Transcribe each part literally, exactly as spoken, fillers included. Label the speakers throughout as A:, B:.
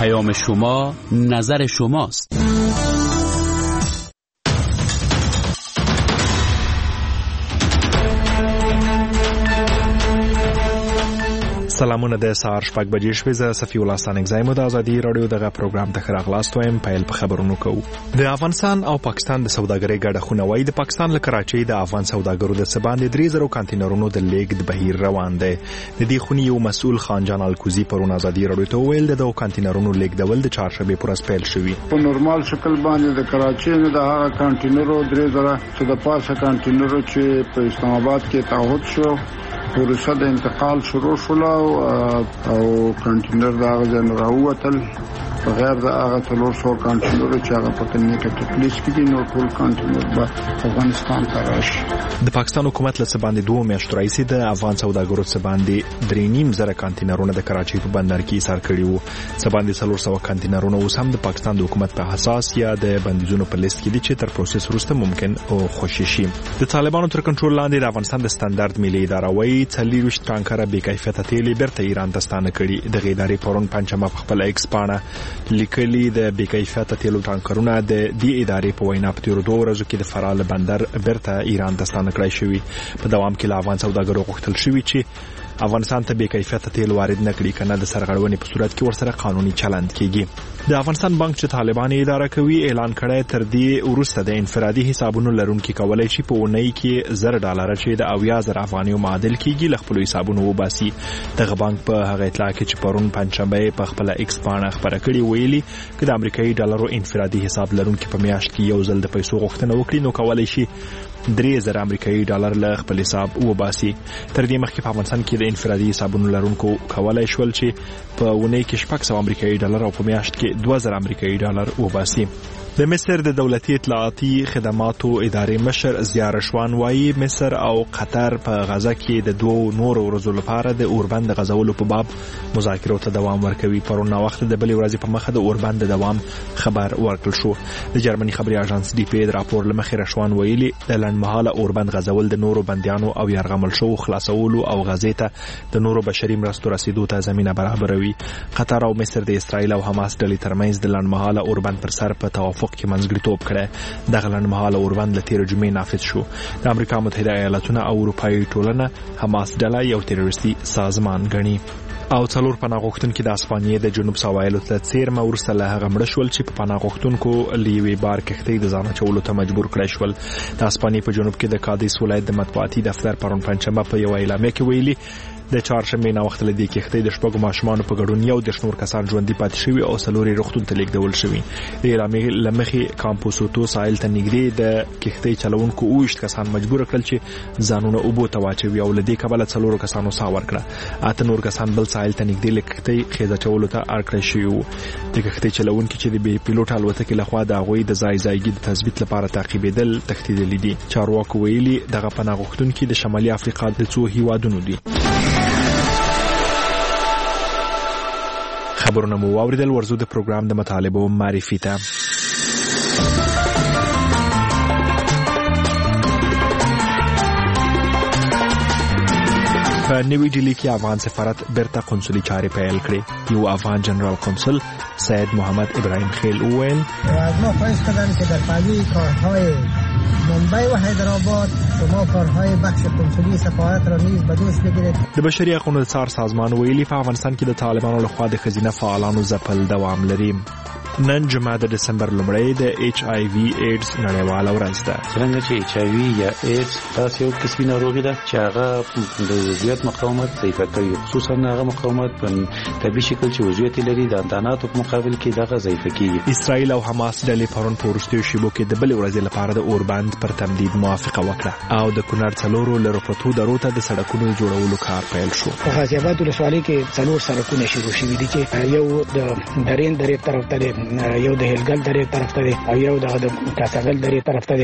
A: پیام شما نظر شماست.
B: سلامونه د سهار شپږ بجې شوې. زه صفي الله ستانک زایم د ازادي رادیو دغه پروګرام ته راغلاست وایم. پیل په خبرونو کوو. د افغانستان او پاکستان د سوداګرۍ ګډه خونه وای د پاکستان له کراچۍ د افغان سوداګرو د سباندې درې زره کانټینرونو د لیږد بهیر روان دی. د دې خونې یو مسؤل خانجان الکوزي پرون ازادي رادیو ته ویل د دوه کانټینرونو لیږدول د چهارشنبه پر ورځ پیل شوی.
C: په نورمال شکل باندې د کراچۍ نه د هغه کانټینرو درې زره چې د پاسه کانټینرو چې په اسلام آباد کې تعهد شو پروسه د انتقال شروع شول او کانټینر دا غزن راووتل بغیر د هغه څلور سوه کانټینرو چې هغه په کلینیکه تکلیس کې دي نو ټول کانټینر به افغانستان ته راشي.
B: د پاکستان حکومت له سباندې دوه میاشتو راځي د افغان سوداګرو سباندې درې نیم زره کانټینرونه د کراچۍ په بندر کې ایثار کړي وو. سباندې څلور سوه کانټینرونه اوس هم د پاکستان د حکومت په حساس یا د بندیزونو په لیست کې دي چې تر پروسس وروسته ممکن او خوشی شي. د طالبانو تر کنټرول لاندې د افغانستان د ستاندرد ملي اداره وایي څلوېښت ټانکره بې کیفیته تیل بیرته ایران ته ستانه کړي. د ادارې پرون پنځمه په خپل ایکس پاڼه لیکلي د بې کیفیته تیلو ټانکرونه د دې ادارې په وینا په تیرو دوه ورځو کې د فرال بندر بیرته ایران ته ستانه کړی شوی. په دوام کې له افغان سوداګرو غوښتل شوی چې افغانستان ته بې کیفیته تیل وارد نکړي کنه د سرغړونې په صورت کې ورسره قانوني چلند کیږي. د افغانستان بانک چې طالبان اداره کوي اعلان کړی تر دې وروسته د انفرادي حسابونو لرونکي کولای شي په اونۍ کې زر ډالر چې د اویا زر افغانیو معادل کیږي له خپل حسابونو وباسي. دغه بانک په هغه اطلاع کې چې پرون پنځشنبه په خپل ایکس پاڼه خبره کړې ویلي چې د امریکایي ډالرو انفرادي حساب لرونکي په میاشت کې یو ځل د پیسو غوښتنه وکړي نو کولای شي درې زره امریکایي ډالر له خپل حساب وباسي. تر دې مخکې په افغانستان کې د انفرادي حسابونو لرونکو کولای شول چې په اونۍ کې شپږ سوه امریکایي ډالر او په میاشت کې دوه زره امریکایي ډالر وباسي. د مصر د دولتي اطلاعاتي خدماتو ادارې مشر ضیاء رشوان وایي مصر او قطر په غزه کې د دوه نورو ورځو لپاره د اوربند غزولو په باب مذاکرو ته دوام ورکوي. پرون وخت د بلې ورځې په مخه د اوربند دوام خبر ورکړل شو. د جرمني خبري اژانس ډي پی د راپور لمخې رشوان ویلي د لنډمهاله اوربند غزول د نورو بنديانو او يرغمل شو خلاصولو او غزې ته د نورو بشري مرستو رسیدو ته زمينه برابروي. قطر او مصر د اسرایل او حماس ډلې ترمنځ د لنډمهاله اوربند پر سر په توافق کې منځګړیتوب کړی. دغه لنډمهاله اوربند له تیر جمعې نافذ شو. د امریکا متحده ایالاتونو او اروپایي ټولنه حماس ډله یو تروریستي سازمان ګڼي. او څلور پناه غوښتونکو د اسپانیې د جنوب سواحلو ته څیرمه ورسته له هغه مړه شول چې په پناه غوښتونکو لیوي بار کښتۍ د ځان اچولو ته مجبور کړی شول. د اسپانیې په جنوب کې د کادیس ولایت د مطبوعاتي دفتر پرون پنځشنبه په یو اعلامیه کې ویلي د چهارشنبې نه وخت لدی کښتۍ د شپږو ماشومانو په ګډون یو د شنور کسان ژوندۍ پاتې شوي او څلورې روغتون ته لیږدول شوي. د اعلامیې لمخې کامپوسوتو ساحل ته نږدې د کښتۍ چلونکو اوویشت کسان مجبور کړل چې ځانونه اوبو ته واچوي او له دې کبله څلورو کسانو ساه ورکړه. اته نور کسان بل ساحل ته نږدې له کښتۍ خیزه چولو ته اړ کړی شوي وو. د کښتۍ چلونکي چې د بې پیلوټ الوتکې لخوا د هغوی د ځای ځایګي د تثبیت لپاره تعقیبېدل تښتېدلي دي. چارواکو ویلي دغه پناه غوښتونکي د شمالي افریقا د څو هیوادونو دي. خبرونه مو واوریدل. ورزو د پروګرام د مطالبو معرفي ته. په نوی ډیلی کې افغان سفارت بیرته قنصلي چارې پیل کړې. یو افغان جنرال قنصل سید محمد ابراهیم خیل وویل
D: از ما خواهش کردن که در پهلوی کارهای ممبئی و حیدرآباد شما کارهای بخش قنصلی سفارت را نیز به دوش بگیرید.
B: د بشري حقوقو څار سازمان ویلي په افغانستان کې د طالبانو لخوا د خزینه فعالانو ځپل دوام لري. نن جمعه د دسمبر لومړۍ د ایچ آی وی ایډز نړیواله ورځ ده.
E: څنګه چې ایچ آی وی یا ایډز تاسو یو قسمي ناروغي ده چې هغه د زیات مقاومت ضعیفه کوي، خصوصا هغه مقاومت په طبي شکل چې وضعیت لري د انداناتو په مقابل کې دغه ضعیفه کیږي.
B: اسرائیل او حماس ډلې پرون په وروستیو شیبو کې د بلې ورځې لپاره د اوربند پر تمدید موافقه وکړه او د کونړ څلورو لرپرتو درو ته د سړکونو جوړولو کار پیل شو.
D: په غازی آباد ولسوالۍ کې څلور سړکونه شروع شوي دي چې یو د درین درې طرف ته یو د هلګل درې طرف ته دی او یو د کاساګل درې طرف ته دی.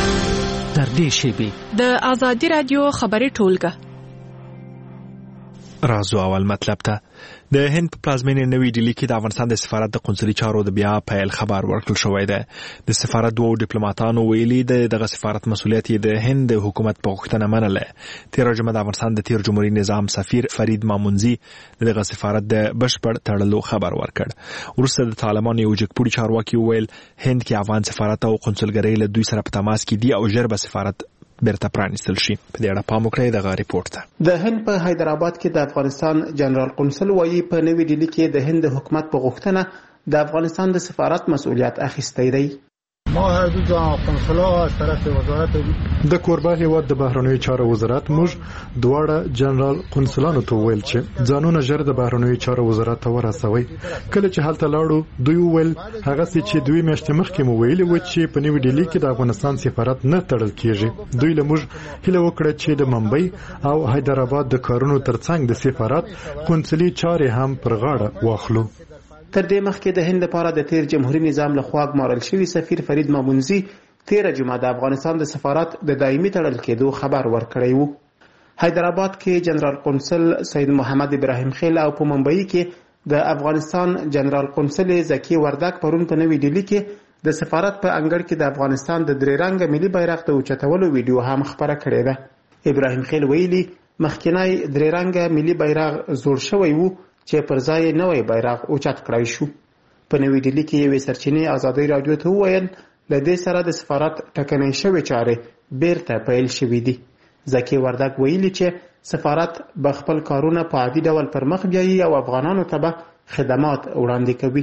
F: در دې شیبې
G: د ازادي رادیو خبري ټولګه
B: رازو اول مطلب ته د هند په پلازمینې نوې ډیلی کې د افغانستان د سفارت د قونسلي چارو د بیا پیل خبر ورکړل شوی دی. د سفارت دوه ډیپلوماټانو ویلي د دغه سفارت مسؤلیت د هند د حکومت په غوښتنه منله. تیر جمعه د افغانستان د تیر جمهوریت نظام سفیر فرید مامونزي دغه سفارت د بشپړ تړلو خبر ورکړ. وروسته د طالبانو یو جګپوړي چارواکي ویل هند کې افغان سفارت او قونسلګرۍ له دوی سره په تماس کې دي او ژر به سفارت بیرته پرانیستل شي. په دې اړه پام وکړئ دغه ریپورت ته.
F: د هند په حیدرآباد کې د افغانستان جنرال قونسل وایي په نوې ډیلی کې د هند حکومت په غوښتنه د افغانستان د سفارت مسؤلیت اخیستی دی.
G: ما حدود قونسلا از طرف وزارت
H: د کوربه هیواد د بهرنیو چارو وزارت موږ دواړه جنرال قونسلانو ته ویل چې ځانونه ژر د بهرنیو چارو وزارت ته ورسوي. کله چې هلته لاړو دوی ویل هغه چې دوی میاشتې مخکې مو ویلي و چې په نوې ډیلی کې د افغانستان سفارت نه تړل کیږي. دوی له موږ هیله وکړه چې د ممبئی او حیدرآباد د کارونو ترڅنګ د سفارت قونسلي چارې هم پر غاړه واخلو.
F: تر دې مخکې د هند لپاره د تیر جمهوریت نظام له خوا ګمارل شوی سفیر فرید مامونزي تیر جمعه د افغانستان د سفارت د دایمي تړل کېدو خبر ورکړی وو. حیدرآباد کې جنرال قونسل سید محمد ابراهیم خیل او په ممبئی کې د افغانستان جنرال قونسل زکی وردک پرون په نوې ډیلی کې د سفارت په انګړ کې د افغانستان د درې رنګه ملي بیرغ د اوچتولو ویډیو هم خبره کړې ده. ابراهیم خیل ویلي مخکینی درې رنګه ملي بیرغ زوړ شوی وو چې پر ځای نوې بیرغ اوچت کړای شو. په نوې ډیلی کې یوې سرچینې ازادي رادیو ته وویل له دې سره د سفارت ټکنۍ شوې چارې بیرته پیل شوې دي. زکی وردک ویلي چې سفارت به خپل کارونه په عادي ډول پر مخ بیایي او افغانانو ته به خدمات وړاندې کوي.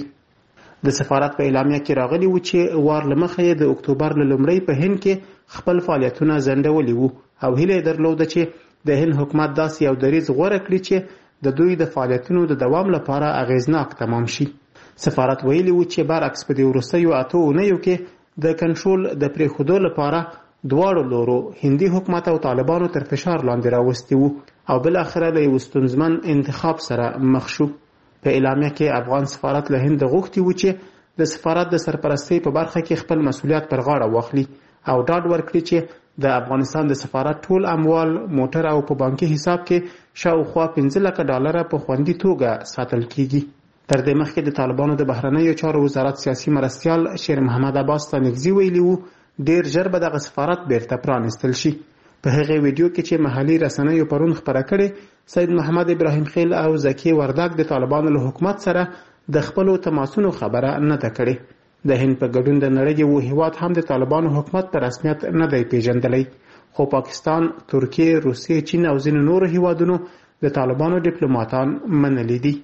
F: د سفارت په اعلامیه کې راغلی و چې وار له مخه یې د اکتوبر له لومړۍ په هند کې خپل فعالیتونه ځنډولي وو او هیله یې درلوده چې د هند حکومت داسې یو دریځ غوره کړي چې د دوی د فعالیتونو د دوام لپاره اغیزناک تمام شي. سفارت ویلي و چې برعکس په دې وروستیو اته اونیو کې د کنټرول د پرېښودو لپاره دواړو لورو هندي حکومت او طالبانو تر فشار لاندې راوستي وو او بل اخره له یو ستونزمن انتخاب سره مخ شو. په اعلامیه کې افغان سفارت له هند غوښتي و چې د سفارت د سرپرستۍ په برخه کې خپل مسؤلیت پر غاړه واخلي او ډاډ ورکړي چې د افغانستان د سفارت ټول اموال موټر او په بانکي حساب کې شاوخوا پنځه لکه ډالره په خوندي توګه ساتل کیږي. تر دې مخکې د طالبانو د بهرنیو چارو وزارت سیاسي مرستیال شیر محمد عباس ستانکزي ویلي وو ډیر ژر به دغه سفارت بیرته پرانیستل شي. په هغه ویډیو کې چې محلي رسنیو پرون خبره کړې سید محمد ابراهیم خیل او زکی وردک د طالبانو له حکومت سره د خپلو تماسونو خبره نه ده کړې. د هند په ګډون د نړۍ یو هیواد هم د طالبانو حکومت په رسمیت نه دی پیژندلی، خو پاکستان، ترکیه، روسیه، چین او ځینو نورو هیوادونو د طالبانو ډیپلوماټان منلي دي.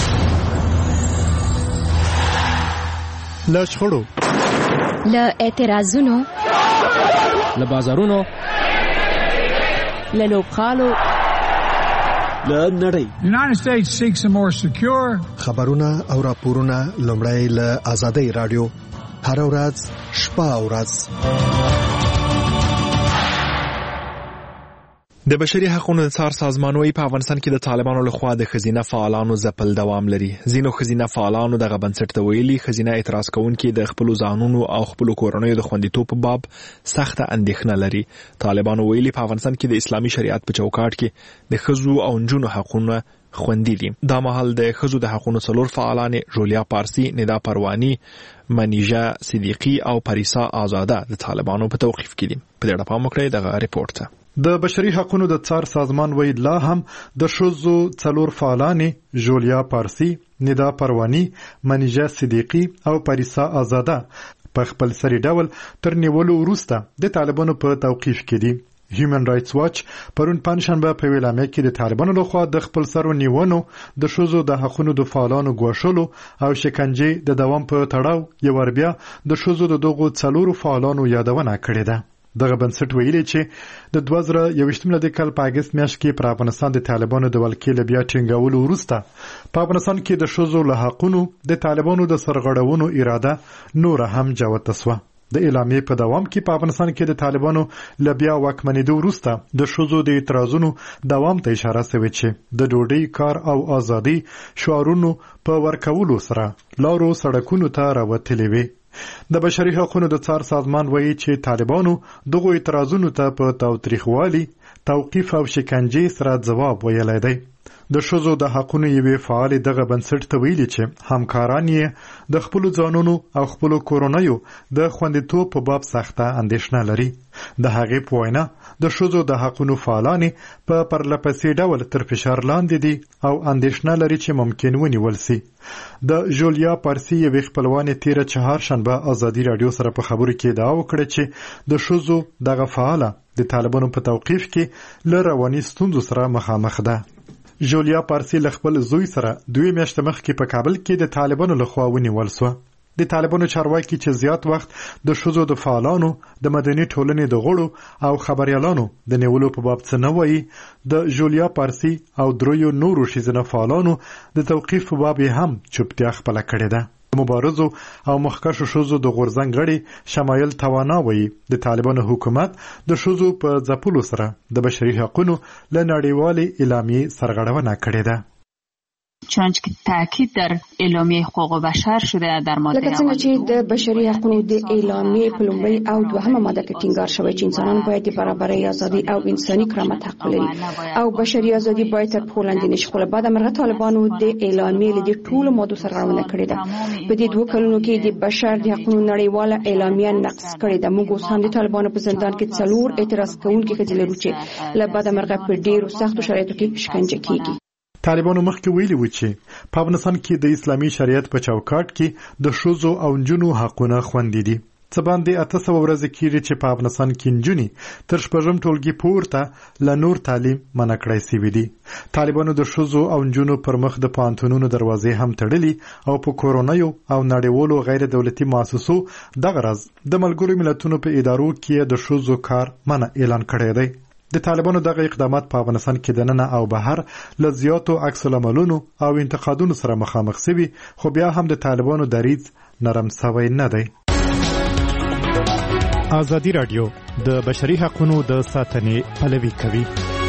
H: له شخړو،
I: له اعتراضونو،
A: له بازارونو،
I: له لوبغالو،
A: له نړۍ.
J: United States seeks a more secure
K: خبرونه او راپورونه لومړی له آزادۍ رادیو هر ورځ شپه او ورځ.
B: د بشري حقوقو د څار سازمان وايي په افغانستان کې د طالبانو لخوا د خزینه فعالانو ځپل دوام لري. ځینو خزینه فعالانو دغه بنسټ ته ویلي خزینه اعتراض کوونکي د خپل ځانونو او خپل کورنیو د خوندیتوب په باب سخته اندېښنه لري. طالبانو ویلي په افغانستان کې د اسلامي شریعت په چوکاټ کې د ښځو او نجونو حقوقونه خوندي دي. دا مهال د ښځو د حقوقو څلور فعالان جولیا پارسی، ندا پروانی، منیژه صدیقی او پریسا آزاده د طالبانو په توقیف کې دي. په دې اړه پام وکړئ دغه ریپورت ته.
H: د بشري حقوقو د څار سازمان وی لا هم د شوزو څلور فعالانې جولیا پارسی، ندا پروانی، منیژه صدیقی او پریسا آزاده په خپل سری ډول تر نیولو وروسته د طالبانو په توقیف کې دي. هیومن رائټس واچ پرون پنځشنبه په ویلامه کې د طالبانو لخوا د خپل سرو نیونو، د شوزو د حقوقو د فعالانو ګواښلو او شکنجې د دوام په تړاو یو بیا د شوزو د دغو څلورو فعالانو یادونه کړې ده. دغه بنسټ ویلي چې د دوه زره یوویشتم لدې کال په اګست میاشت کې پر افغانستان د طالبانو د ولکې بیا ټینګولو وروسته په افغانستان کې د شوزو له حقونو د طالبانو د سرغړونو اراده نور هم جوته سوه. د اعلامیې په دوام کې په افغانستان کې د طالبانو له بیا واکمنېدو وروسته د شوزو د اعتراضونو دوام ته اشاره شوې چې د ډوډۍ، کار او ازادي شعارونو په ورکولو سره لارو سړکونو ته راوتلې وي. د بشري حقوقو د څار سازمان وایي چې طالبانو دغه اعتراضونو ته په تاوتریخوالي، توقیف او شکنجې سره ځواب ویلی دی. د ښځو د حقونو یوې فعالې دغه بنسټ ته ویلي چې همکاران یې د خپلو ځانونو او خپلو کورنیو د خوندیتوب په باب سخته اندېښنه لري. د هغې په وینا د ښځو د حقونو فعالانې په پرلهپسې ډول تر فشار لاندې دي او اندېښنه لري چې ممکن ونیول سي. د ژولیا پارسي یوې خپلوانې تېره چهارشنبه ازادي راډیو سره په خبرو کې ادعا وکړه چې د ښځو دغه فعاله د طالبانو په توقیف کې له رواني ستونزو سره مخامخ ده. ژولیا پارسي له خپل زوی سره دوی میاشتې مخکې په کابل کې د طالبانو لخوا ونیول سوه. د طالبانو چارواکي چې زیات وخت د ښځو د فعالانو د مدني ټولنې د غړو او خبريالانو د نیولو په باب څه نه وایي، د ژولیا پارسي او دریو نورو ښځینه فعالانو د توقیف په باب هم چوپتیا خپله کړې ده. د مبارزو او مخکښو ښځو د غورځنګ غړي شمایل توانا وایي د طالبانو حکومت د ښځو په ځپلو سره د بشري حقونو له نړیوالې اعلامیې سرغړونه کړې ده.
L: چنانچه که تاکید در اعلامیه حقوق بشر شده در ماده
M: لکه څنګه چې د بشري حقوقو د اعلامیې په لومړۍ او دوهمه ماده کې ټینګار شوی چې انسانان باید د برابرۍ، ازادي او انساني کرامت حق ولري او بشري ازادي باید تر پښو لاندې نشي. خو له بعده مرغه طالبانو د اعلامیې له دې ټولو مادو سرغړونه کړې ده. په دې دوه کلونو کې د بشر د حقوقو نړیواله اعلامیه نقض کړې ده. موږ اوس هم د طالبانو په زندان کې څلور اعتراض کوونکي ښځې لرو چې له بعده مرغه په ډېرو سختو شرایطو کې شکنجه کیږي.
H: طالبانو مخکې ویلي و چې په افغانستان کې د اسلامي شریعت په چوکاټ کې د ښځو او نجونو حقونه خوندي دي. څه باندې اته سوه ورځې کېږي چې په افغانستان کې نجونې تر شپږم ټولګي پورته له نور تعلیم منع کړی سوي دي. طالبانو د ښځو او نجونو پر مخ د پوهنتونونو دروازې هم تړلي او په کورنیو او نړیوالو غیر دولتي مؤسسو دغه ورځ د ملګرو ملتونو په ادارو کې د ښځو کار منع اعلان کړی دی. د طالبانو دغه اقدامات په افغانستان کې د ننه او بهر له زیاتو عکس العملونو او انتقادونو سره مخامخ شوي، خو بیا هم د طالبانو دریځ نرم شوی نه دی.
B: ازادي راډیو د بشري حقوقو د ساتنې پلوي کوي.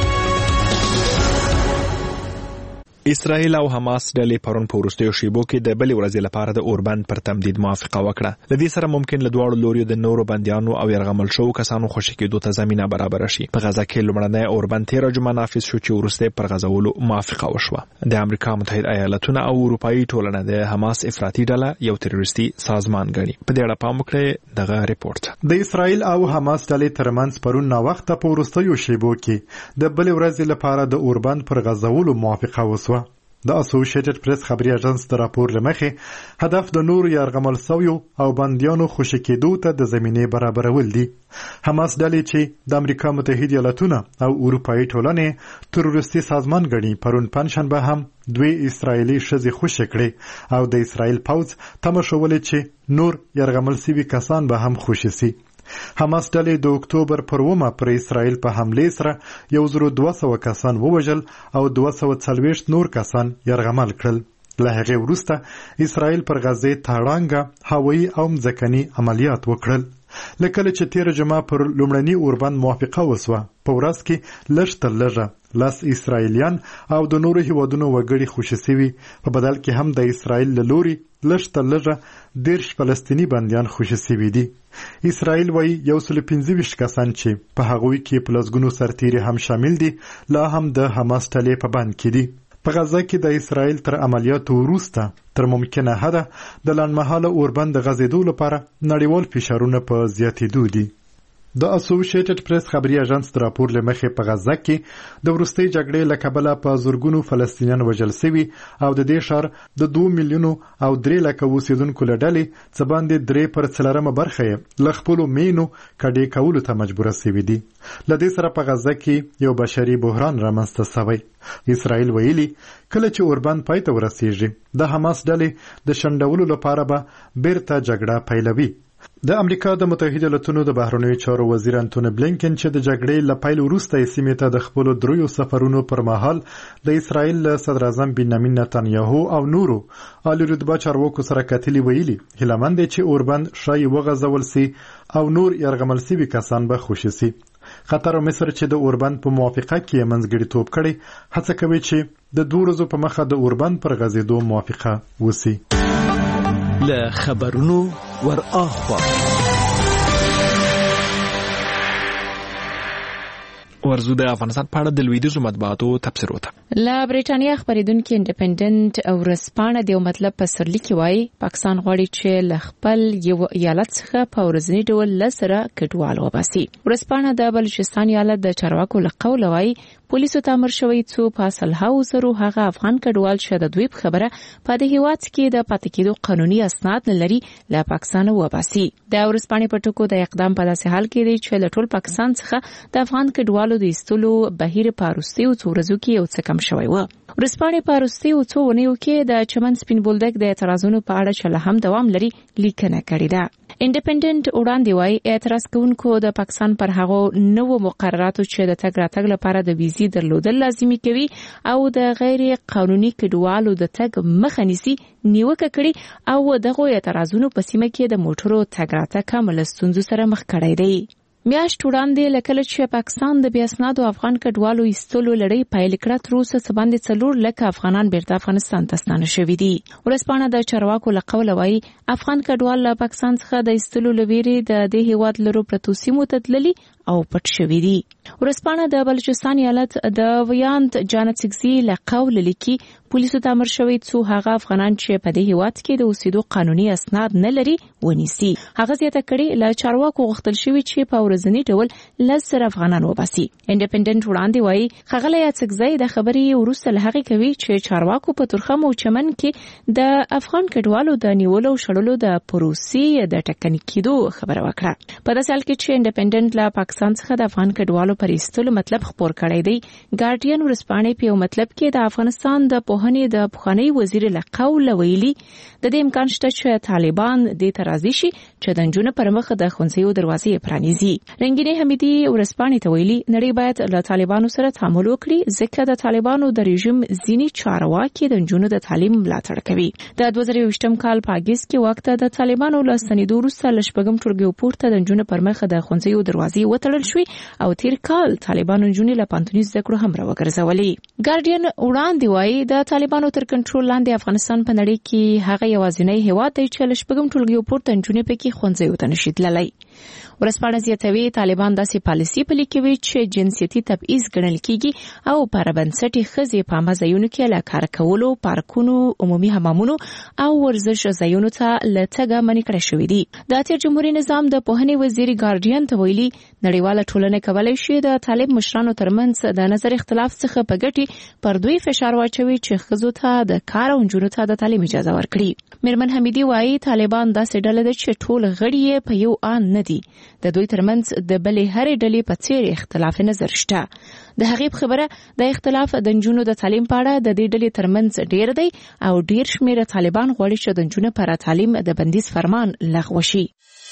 B: اسرائیل او حماس ډلې پرون په وروستیو شیبو کې د بلې ورځې لپاره د اوربند پر تمدید موافقه وکړه. د دې سره ممکن له دواړو لوریو د نورو بندیانو او یرغمل شوو کسانو خوشي کېدو ته زمینه برابره شي. په غزه کې لومړنی اوربند تېره جمعه نافذ شو چې وروسته پر غزولو موافقه وشوه. د امریکا متحده ایالاتونه او اروپایي ټولنه د حماس افراطي ډله یو تروریستي سازمان ګڼي. په دې اړه پام وکړئ دغه ریپورت.
H: د اسرائیل او حماس ډلې ترمنځ پرون ناوخته په وروستیو شیبو کې د بلې ورځې لپاره د اوربند پر غزولو موافقه وشوه. د اسوسییټډ پریس خبري اژانس د راپور لمخې هدف د نورو یرغمل شویو او بندیانو خوشي کېدو ته د زمینې برابرول دي. حماس ډلې چې د امریکا متحده ایالاتونه او اروپایي ټولنې تروریستي سازمان ګڼي پرون پنځشنبه هم دوی اسرایلی ښځې خوشي کړې او د اسرائیل پوځ تمه شولې چې نور یرغمل شوي کسان به هم خوشي سي. حماس ډلې د اکتوبر پر اوومه پر اسرائیل په حملې سره یو زر دوه سوه کسان ووژل او دوه سوه څلوېښت نور کسان یرغمل کړل. له هغې وروسته اسرائیل پر غزې تاړانګه هوایي او مځکني عملیات وکړل. له کله چې تېره جمعه پر لومړني اوربند موافقه وسوه، په ورځ کې لږ تر لږه لس اسرائیلیان او د نورو هیوادونو وګړي خوشي سوي، په بدل کې هم د اسرائیل له لوري لږ تر لږه دېرش فلسطیني بندیان خوشي سوي دي. اسرائیل وایي یو سل پنځه ویشت کسان چې په هغوی کې په لسګونو سرتیري هم شامل دي لا هم د حماس ډلې په بند کې دي. په غزه کې د اسرائیل تر عملیاتو وروسته تر ممکنه حده د لنډمهاله اوربند د غځېدو لپاره نړیوال فشارونه په زیاتېدو دي. د اسوسییټډ پریس خبري اژانس د راپور له مخې په غزه کې د وروستۍ جګړې له کبله په زرګونو فلسطینیان وژل شوي او د دې ښار د دوه میلیونو او درې لکه اوسېدونکو له ډلې څه باندې درې پر څلورمه برخه یې له خپلو مینو کډې کولو ته مجبوره شوي دي. له دې سره په غزه کې یو بشري بحران رامنځته شوی. اسرائیل ویلي کله چې اوربند پای ته ورسیږي د حماس ډلې د شنډولو لپاره به بیرته جګړه پیلوي. د امریکا د متحده ایالاتونو د بهرنیو چارو وزیر انټونی بلینکن چې د جګړې له پیل وروسته یې سیمې ته د خپلو دریو سفرونو پر مهال د اسرائیل له صدر اعظم بنیامین نتانیاهو او نورو عالی رتبه چارواکو سره کتلي ویلي هیلهمند دی چې اوربند ښایي وغځول سي او نور یرغمل سوي کسان به خوشي سي. قطر او مصر چې د اوربند په موافقه کې منځګړیتوب کړی هڅه کوي چې د دوه ورځو په مخه د اوربند پر غځېدو موافقه وسي.
A: له خبرونو ور اخوا
B: ورزو د افغانستان په اړه د لویدیځو مطبوعاتو تفسیر وته.
N: لا بریټانیا خبرېدونکو انډیپندنت او ورځپاڼه د مطلب په سرلیک کې وایي پاکستان غواړي چې ل خپل یو ایالت څخه په ورځنی ډول لسره کډوال وباسي. ورځپاڼه د بلوچستان ایالت د چارواکو له قوله وایي پولیسو ته امر شوی څو په اصلها وزرو هغه افغان کډوال شه د دوی په خبره په د هیواد کې د پاتې کېدو قانوني اسناد لري له پاکستان وباسي. د ورځپاڼې په ټکو د اقدام په داسې حال کې دی چې له ټول پاکستان څخه د افغان کډوالو د ایستلو بهیر په روسي او څورزو کې یو څه کم شوی و. ورځپاڼې په روسي او څو ونیو کې د چمن سپین بولدک د اعتراضونو په اړه چې له هم دوام لري لیکنه کړې ده. انډیپندنت وړاندې وایي اعتراض کوونکو د پاکستان پر هغو نوو مقرراتو چې د تګ راتګ لپاره د ویزې درلودل لازمي کوي او د غیر قانوني کډوالو د تګ مخه نیسي نیوکه کړې او دغه اعتراضونو په سیمه کې د موټرو تګ راتګ کمل ستونزو سره مخ کړی دی. میاشت وړاندې لکه چې پاکستان د بیا اسنادو افغان کډوالو ایستلو لړۍ پیل کړه تر اوسه څه باندې څلور لکه افغانان بیرته افغانستان ته ستانه شوي دي. ورځپاڼه د چارواکو له قوله وایي افغان کډوال له پاکستان څخه د ایستلو لویرې د دې هیواد لرو پرتو سیمو ته تللي او پټ شوي دي. ورځپاڼه د بلوچستان ایالت د ویانت جانتسګزي له قوله لیکي پولیسو ته امر شوی څو هغه افغانان چې په دې هیواد کې د اوسېدو قانوني اسناد نه لري ونیسي. هغه زیاته کړې له چارواکو غوښتل شوی چې په ورځنی ډول لسر افغانان وباسي. انډیپندنت وړاندې وایي ښاغلی جانتسګزي د خبرې وروسته له هغې کوي چې چارواکو په ترخم او چمن کې د افغان کډوالو د نیولو او شړلو د پروسې د ټکني کېدو خبره وکړه. په داسې حال کې چې انډیپندنت له پاکستان څخه د افغان کډوالو پر ایستلو مطلب خپور کړی دی. ګارډین ورځپاڼې په یو مطلب کې د افغانستان د پوهنې د پخوانی وزیر له قوله ویلي د دې امکان شته چې طالبان دې ته راضي شي چې د نجونو پر مخ د ښوونځیو دروازې پرانیزي. رنګینې حمیدي ورځپاڼې ته ویلي نړۍ باید له طالبانو سره تعامل وکړي ځکه د طالبانو د رژیم ځینې چارواکي د نجونو د تعلیم ملاتړ کوي. د دوه زره یوویشتم کال په اګست کې وخت د طالبانو له ستنېدو وروسته له شپږم ټولګي پورته د نجونو پر مخ د ښوونځیو دروازې وتړل شوې او تیر کال طالبانو نجونې له پانتوني زده کړو هم راوګرځولې. ګارډین وړاندې وایي د طالبانو تر کنټرول لاندې افغانستان په نړۍ کې هغه یوازینی هیواد دی چې له شپږم ټولګي پورته نجونې پکې ښوونځیو ته نشي تللی. ورځپاڼه زیاتوي طالبان داسې پالیسي پلي کوي چې جنسیتي تبعیض ګڼل کیږي او پر بنسټي ښځې په عامه ځایونو کې له کار کولو پارکونو عمومي حمامونو او ورزش ځایونو ته له تګه منع کړی شوی دي. د اتیا جمهوریت نظام د پوهنې وزیر ګارډین ته ویلي نړیواله ټولنه کولی شي د طالب مشرانو ترمنځ د نظر اختلاف څخه په ګټې پر دوی فشار واچوي چې ښځو ته د کار او نجونو ته د تعلیم اجازه ورکړي. میرمن حمیدي وایي طالبان داسې ډله ده چې ټول غړي یې په یو آن نه دي. د دوی ترمنځ د بلې هرې ډلې په څیر اختلاف نظر شته. د هغې په خبره د اختلاف د نجونو د تعلیم په اړه د دې ډلې ترمنځ ډیر دی او ډیر شمېر طالبان غواړي چې د نجونو پر تعلیم د بندیز فرمان لغوه شي.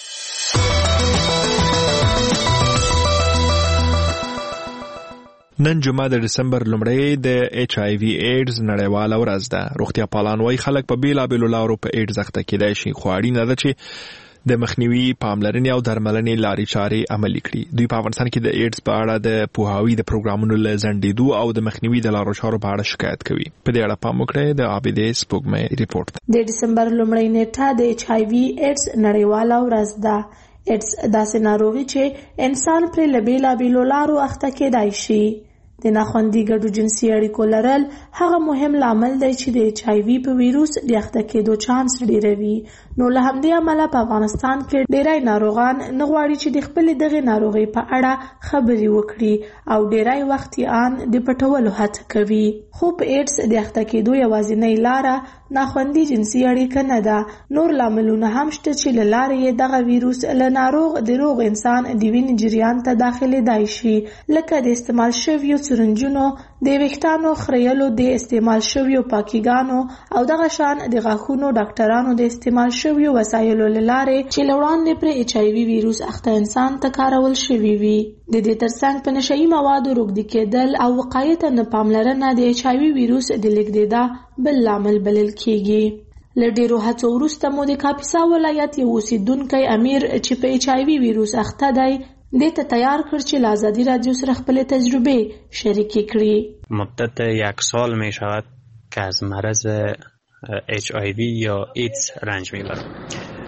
B: نن جمعه د ډسمبر لومړۍ د ایچ آی وی ایډز نړیواله ورځ ده. روغتیا پالان وايي خلک په بیلابېلو لارو په ایډز اخته کېدای شي خو اړینه ده چې د مخنیوي پاملرنې او درملنې لارې چارې عملي کړي. دوی په افغانستان کې د ایډز په اړه د پوهاوي د پروګرامونو له ځنډېدو او د مخنیوي د لارو چارو په اړه شکایت کوي. په دې اړه پام وکړئ. د عابدې سپوږمۍ ریپورت.
O: د ډسمبر لومړۍ نیټه د ایچ آی وی ایډز نړیواله ورځ ده. ایډز داسې ناروغي چې انسان پرې له بیلابېلو لارو اخته کېدای شي. د ناخوندي ګډو جنسي اړیکو لرل هغه مهم لامل دی چې د ایچ آی وی په ویروس د اخته کېدو چانس ډیروي. نو له همدې امله په افغانستان کې ډیری ناروغان نه غواړي چې د خپلې دغې ناروغۍ په اړه خبرې وکړي او ډیری وخت یې ان د پټولو هڅه کوي. خو په ایډز د اخته کېدو یوازینۍ لاره ناخوندي جنسي اړیکه نه ده. نور لاملونه هم شته چې له لارې یې دغه ویروس له ناروغ د روغ انسان د وینې جریان ته داخلېدای شي لکه د استعمال شویو سرنجونو، د ویښتانو خریلو، د استعمال شویو پاکیګانو او دغه شان د غاښونو ډاکټرانو د استعمال شویو وسایلو له لارې چې له وړاندې پرې ایچ آی وي ویروس اخته انسان ته کارول شوي وي. د دې ترڅنګ په نشهیي موادو روږدي کېدل او وقایې ته نه پاملرنه د ایچ آی وي ویروس د لیږدېدا بل لامل بلل کېږي. له ډېرو هڅو وروسته مو د کاپیسا ولایت یو اوسېدونکی امیر چې په ایچ آی وي ویروس اخته دی دې ته تیار کړ چې له آزادی رادیو سره خپل تجربه شریک کړي.
P: مدت یک سال می شود که از مرض اچ آی وی یا ایدز رنج میبرم.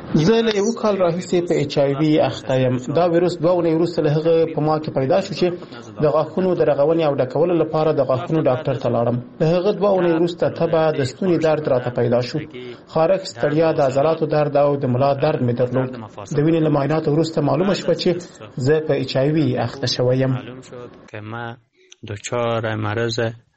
F: زه له یو کال راهیسې په ایچ آی وي اخته یم. دا ویروس دوه اونۍ وروسته له هغه په ما کې پیدا شو چې د غاښونو د رغونې او ډکولو لپاره د غاښونو ډاکټر ته لاړم. له هغه دوه اونۍ وروسته تبه، د ستوني درد راته پیدا شو، خارښ، ستړیا، د عضلاتو درد او د ملا درد مې درلود. د وینې له معایناتو وروسته معلومه شوه چې زه په ایچ آی وي اخته شوی یم.
P: که ما دچار مرض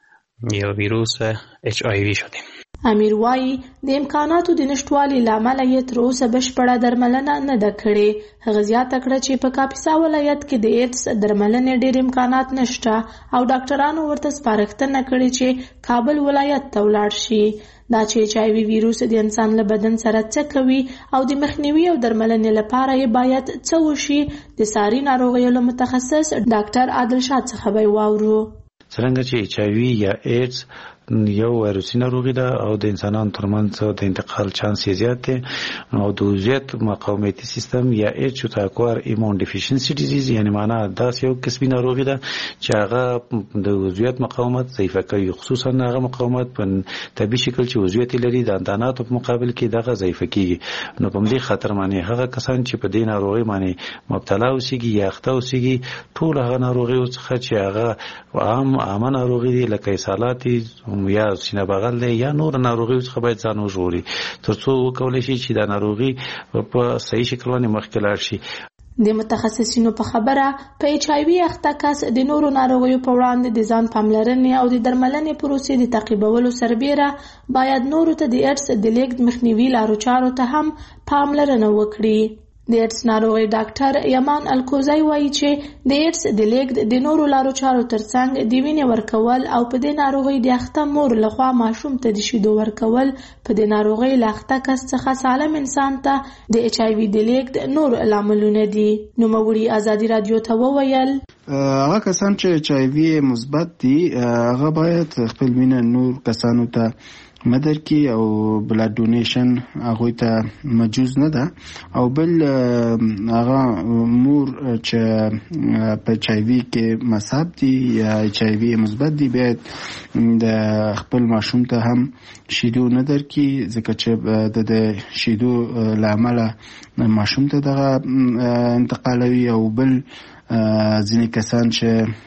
P: یا ویروس اچ آی وی شدیم.
O: امیر وایي د امکاناتو د نشټوالي لامل یې تر اوسه بشپړه درملنه نه ده کړې. هغه زیاته کړه چې په کاپیسا ولایت کې د ایډز درملنې ډېر امکانات نشته او ډاکټرانو ورته سپارښتنه کړې چې کابل ولایت ته ولاړ شي. دا چې ایچ آی وي ویروس د انسان له بدن سره څه کوي او د مخنیوي او درملنې لپاره یې باید څه وشي، د ساري ناروغیو له متخصص ډاکټر عادل شاه څخه به واورو.
E: څرنګه چې ایچ آی وي یا ایډز یو وایروسي ناروغي ده او د انسانانو ترمنځ د انتقال چانس یې زیات دی او د عضویت مقاومتي سیستم یا ایچ او تاکوار ایمون ډیفیشنسي ډیزیز، یعنی معنا داسې یو قسمي ناروغي ده چې هغه د عضویت مقاومت ضعیفه کوي، خصوصا هغه مقاومت په طبي شکل چې عضویت لري د انداناتو په مقابل کې دغه ضعیفه کیږي. نو په دې خاطر باندې هغه کسان چې په دې ناروغي باندې مبتلا اوسېږي یا اخته اوسېږي ټول هغه ناروغي څخه چې هغه عام عامه ناروغي دي لکه اسهالات یا سینه بغل دی یا نور ناروغي څخه باید ځان وژغوري ترڅو وکولای شي چې دا ناروغي په صحیح شکل باندې مخکې لاړ شي.
O: د متخصصینو په خبره په ایچ آی وي اخته کس د نورو ناروغیو په وړاندې د ځان پاملرنې او د درملنې پروسې د تعقیبولو سربیره باید نورو ته د ایډز د لیږد مخنیوي لارو چارو ته هم پاملرنه وکړي. د ایډز ناروغي ډاکټر یمان الکوزای وایي چې د ایډز د لیږد د نورو لارو چارو ترڅنګ د وینې ورکول او په دې ناروغي د اخته مور لخوا ماشوم ته د شیدو ورکول په دې ناروغي له اخته کس څخه سالم انسان ته د ایچ آی وي د لیږد نور لاملونه دي. نوموړي ازادي رادیو ته وویل
C: هغه کسان چې ایچ آی وي مثبت دي هغه باید خپل وینه نور کسانو ته مدر کی او بلاد ډونیشن هغه ته مجوز نه ده او بل هغه مور چې په ایچ آی وي کې مصاب دي یا ایچ آی وي مثبت دي باید د خپل ماشوم ته هم شیدو نه درکې ځکه چې د شیدو لامل ماشوم ته دغه انتقالوي او بل ځینې کسان چې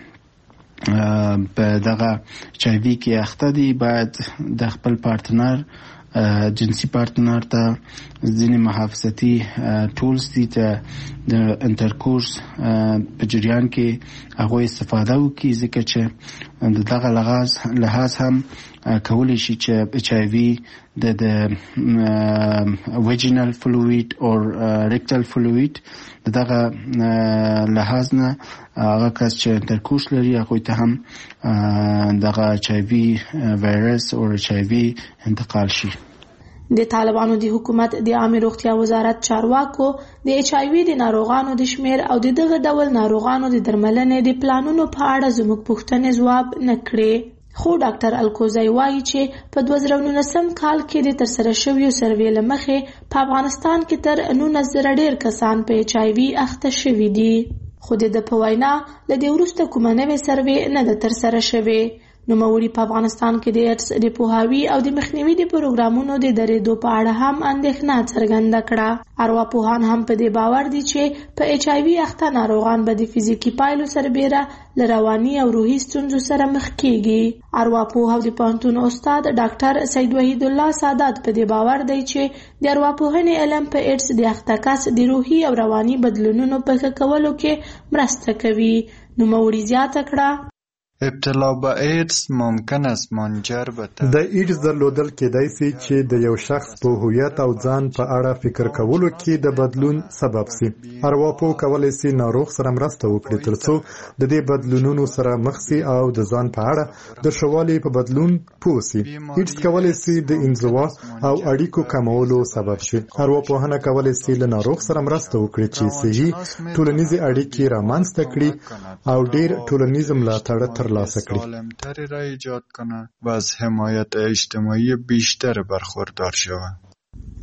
C: په دغه ایچ آی وي کې اخته دي باید د خپل پارتنر جنسي پارتنر ته ځینې محافظتي ټولز دي ته د انټرکورس په جریان کې هغه استفاده وکړي ځکه چې دغه لحاظ هم کولی شي چې ایچ آی وي د ویجینل فلوید او ریکټل فلوید دغه لحاظ نه هغه کس چې انټرکورس لري هغه ته هم دغه ایچ آی وي وایرس او ایچ آی وي انتقال شي.
O: د طالبانو د حکومت د عامه روغتیا وزارت چارواکو د ایچ آی وي د ناروغانو د شمیر او د دغه ډول ناروغانو د درملنې د پلانونو په اړه زموږ پوښتنې ځواب نه کړې. خو ډاکټر الکوزای وایي چې په دوه زره نولسم کال کې د ترسره شویو سروې له مخې په افغانستان کې تر نولس زره ډېر کسان په ایچ آی وي اخته شوي دي. خو د ده په وینا له دې وروسته کومه نوې سروې نه ده ترسره شوې. نوموړي په افغانستان کې د ایډز د پوهاوي او د مخنیوي د پروګرامونو د درېدو په اړه هم اندېښنه څرګنده کړه. ارواپوهان هم په دې باور دي چې په ایچ آی وي اخته ناروغان به د فزیکي پایلو سربیره له رواني او روحي ستونزو سره مخ کیږي. ارواپوه او د پوهنتون استاد ډاکټر سید وحید الله سادات په دې باور دی چې د ارواپوهنې علم په ایډز د اخته کس د روحي او رواني بدلونونو په ښه کولو کې مرسته کوي. نوموړي زیاته کړه
Q: ابتلا به ایډز ممکن است منجر به
H: د ایډز درلودل کېدای شي چې د یو شخص په هویت او ځان په اړه فکر کولو کې د بدلون سبب شي. ارواپوه کولی شي ناروغ سره مرسته وکړي ترڅو د دې بدلونونو سره مخ شي او د ځان په اړه د ښه والي په بدلون پوه شي. ایډز کولی شي د انزوا او اړیکو کمولو سبب شي. ارواپوهنه کولی شي له ناروغ سره مرسته وکړي چې صحي ټولنیزې اړیکې رامنځته کړي او ډېر ټولنیز ملاتړ
Q: سالمتری را ایجاد کنه و از حمایت اجتماعی بیشتر برخوردار شود.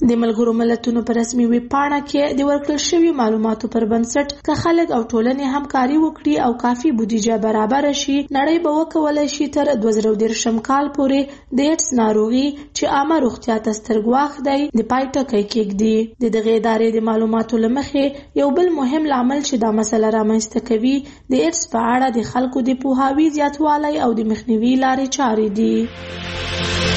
O: د ملګرو ملتونو په رسمي ویب پاڼه کې د ورکړل شوي معلوماتو پر بنسټ که خلک او ټولنې همکاري وکړي او کافي بودیجه برابر شي، نړۍ به وکولای شي تر دوه زره دېرشم کال پورې د ایډز ناروغي چې عامه روغتیا ته سترګواښ دی د پای ټکی کېږدي. د دغې ادارې د معلوماتو له مخې یو بل مهم لامل چې دا مسله رامنځته کوي د ایډز په اړه د خلکو د پوهاوي زیاتوالی او د مخنیوي لارې چارې دي.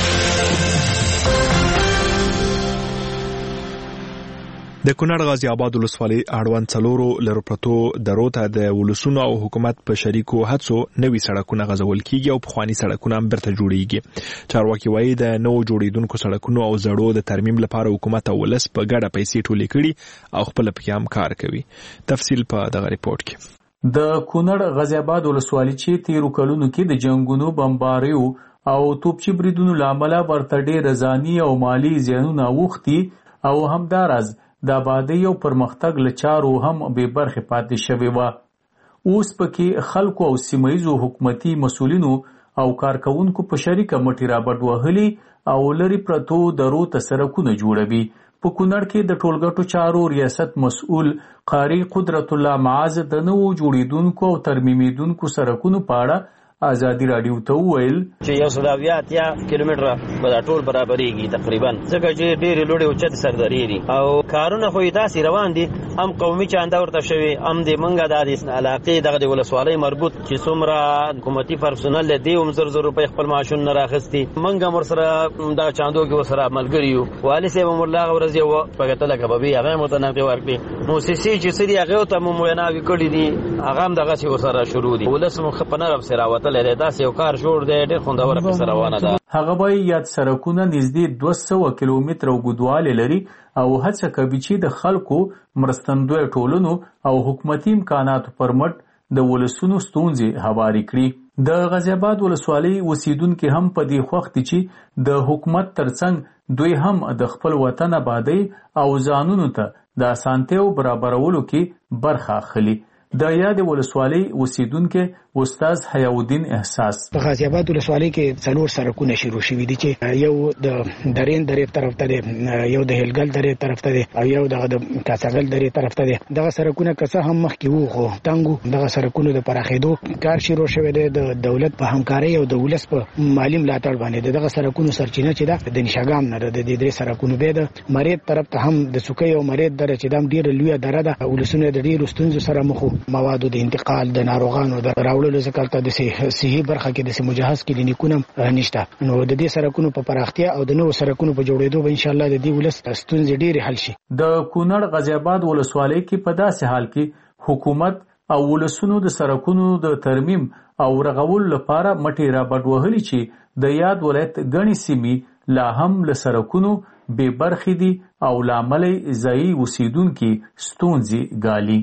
B: د کونړ غازي آباد ولسوالۍ اړوند څلورو لرو پرتو درو ته د ولسونو او حکومت په شریکو هڅو نوي سړکونه غځول کیږي او پخواني سړکونه هم بیرته جوړیږي. چارواکي وایي د نوو جوړیدونکو سړکونو او زړو د ترمیم لپاره حکومت او ولس په ګډه پیسې ټولې کړي او خپل پکې هم کار کوي. تفصیل په دغه ریپورت کې.
R: د کونړ غازي آباد ولسوالۍ چې تیرو کلونو کې د جنگونو بمباریو او توپچي بریدونو لامل ورته ډېر ځاني او مالی زیانونه اوښتي او همداراز د آبادۍ او پرمختګ له چارو هم بې برخې پاتې شوې وه. اوس پکې خلکو او سیمه ییزو حکومتي مسؤلینو او کارکوونکو په شریکه مټې رابډ وهلي او لرې پرتو درو ته سړکونه جوړوي. په کونړ کې د ټولګټو چارو ریاست مسؤل قاری قدرت الله معاذ د نوو جوړیدونکو او ترمیمیدونکو سړکونو په اړه ازادي راډیو ته وویل
S: چې یو سل اویا اتیا کیلومتره به دا ټول برابرېږي تقریبا، ځکه چې ډېرې لوړې اوچتې سردرې دي او کارونه خو یې داسې روان دي. هم قومي چانده ورته شوي، هم د منګه دا د علاقې دغه د ولسوالۍ مربوط چې څومره حکومتي پرسونل دی دی هم زر زر روپۍ خپل معاشونه نه راخیستي. منګه هم ورسره دغه چاندو کې ورسره ملګري یو. والي صاحب هم ورله هغه ورځ یو په کتله کبابي هغه هم ورته نغدې ورکړې. موسسې چې څه دي هغې ته مو ویناوې کړي دي هغه هم دغسې ورسره شروع دي. ولس مو ښه په نرم پسې راوتلی دی، داسې یو کار جوړ دی ډېر خوندوره پسې روانه ده.
R: هغه وایي یاد سړکونه نږدې دوه سوه کیلومتره اوږدوالی لري او هڅه کوي چې د خلکو مرستندوی ټولنو او حکومتي امکاناتو پر مټ د ولسونو ستونزې هواري کړي. د غازي آباد ولسوالۍ اوسیدونکي هم په دې خوښ دي چې د حکومت ترڅنګ دوی هم د خپل وطن آبادۍ او ځانونو ته د اسانتیاو برابرولو کې برخه اخلي. د یاد ولسوالۍ اوسیدونکو استاد حیاءالدین احساس
D: په غازي آباد ولسوالۍ کې څلور سړکونه شروع شوي دي چې یو د درین درې طرف ته دی، یو د هلګل درې طرف ته دی او یو دغه د کاساګل درې طرف ته دی. دغه سړکونه که څه هم مخکې وو خو تنګو دغه سړکونو د پراخېدو کار شروع شوی دی د دولت په همکارۍ او د ولس په مالي ملاتړ باندې. دغه سړکونو سرچینه چې ده د نشاګام نه ده، د دې درې سړکونو بیا د مرید طرف ته هم د سوکۍ او مرید دره چې دا هم ډېره لویه دره ده. ولسونه د ډېرو ستونزو سره مخ موادو د انتقال د ناروغانو د راوړلو ځکه ته د صحي برخه کې د مجهز کلینیکونه نشته. نو د دې سړکونو په پراختیا او د نوو سړکونو په جوړېدو به ان شاء الله د دې ولس ستونزې ډېرې حل شي.
R: د کونړ غازي آباد ولسوالۍ کې په داسې حال کې حکومت او ولسونو د سړکونو د ترمیم او رغولو لپاره مټې رابډ وهلي چې د یاد ولایت ګڼې سیمې لا هم له سړکونو بې برخې دي او لامل یې ځایي اوسیدونکي ستونزې ګالي.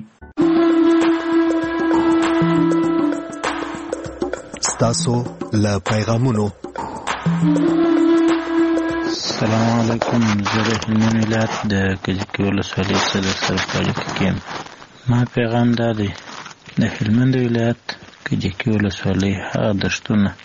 K: تاسو له پیغامونو.
E: السلام علیکم، زه د هلمند ولایت د کجکي ولسوالۍ صدر سره په اړیکه کې یم. ما پیغام دا دی د هلمند ولایت کجکي ولسوالۍ هغه دښتونه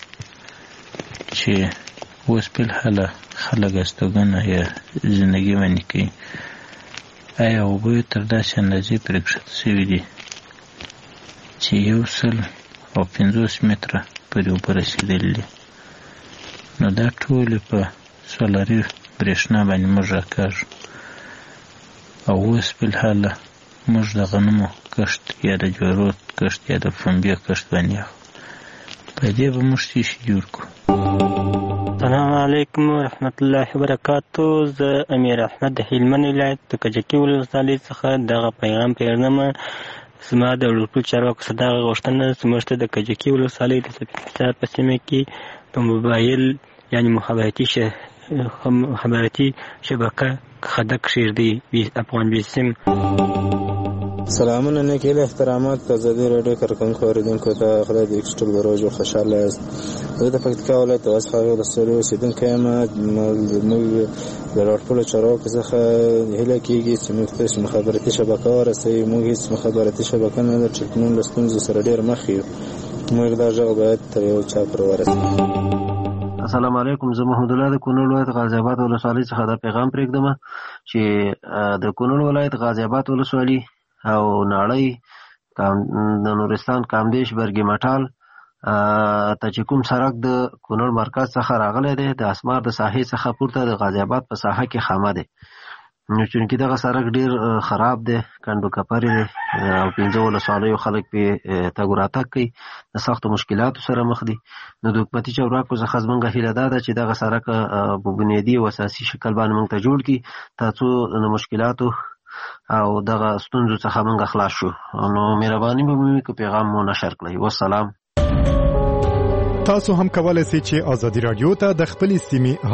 E: چې اوس فلحاله خلک استوګنه یا زندګي ونې کوي، آیا اوبه یې تر داسې اندازې پرې کښته شوي دي چې یو سل او پنځوس متره پورې اوبه رسېدلي دي؟ نو دا ټولې په سولري برېښنا باندې موږ راکاږو او اوس فلحاله موږ د غنمو کښت یا د جوارو کښت یا د پنبې کښت باندې اخلو. په دې به موږ څه شي جوړ کړو.
P: السلام علیکم ورحمت الله وبرکاتو. زه امیر احمد د هلمند ولایت د کجکي ولسوالۍ څخه دغه پیغام پیغلمه. زما د ټولو چارواکو څخه دغه غوښتنه زموږ ته د کجکي ولسوالۍ د سپین په سیمه کې په موبایل یعنی مخابراتي مخابراتي شبکه خدک کښېږدي افغان بیسیم.
T: سلامونه، نیک هیلې، احترامات د ازادي راډیو کارکوونکو اوریدونکو ته. خدای دې چې ټول به روغ او خوشحاله یاست. زه د پکتیکا ولایت د واسخاغې ولسوالۍ اوسېدونکی یم. موږ د راټولو چارواکو څخه هیله کېږي چې موږ ته مخابراتي شبکه ورسوي. موږ هېڅ مخابراتي شبکه نه لرو، ټلیفونونه له ستونزو سره ډېر مخ یو. موږ دا غږ باید تر یو چا پورې ورسوي.
S: السلام علیکم. زه محمد الله د کونړ ولایت غازی آباد ولسوالۍ څخه دا پیغام پرېږدم چې د کونړ ولایت غازی آباد ولسوالۍ او ناړۍ د نورستان کامدیش برګي مټال ته چې کوم سړک د کونړ مرکز څخه راغلی دی د اسمار د ساحې څخه پورته د غازی آباد په ساحه کې خامه دی. نو چونکې دغه سړک ډیر خراب دی، کنډو کپرې دی او پنځه ولسوالیو خلک پې تګ راتګ کوي، د سختو مشکلاتو سره مخ دي. نو د حکومتي چارواکو څخه زموږ هیله دا ده چې دغه سړک په بنیادي او اساسي شکل باندې موږ ته جوړ کړي تر څو د مشکلاتو او دغه ستونزو څخه موږ خلاص شو. نو مهرباني به مې که پیغام مو نشر کړئ. والسلام.
H: تاسو هم کولای شئ چې ازادي رادیو ته د خپلې سیمې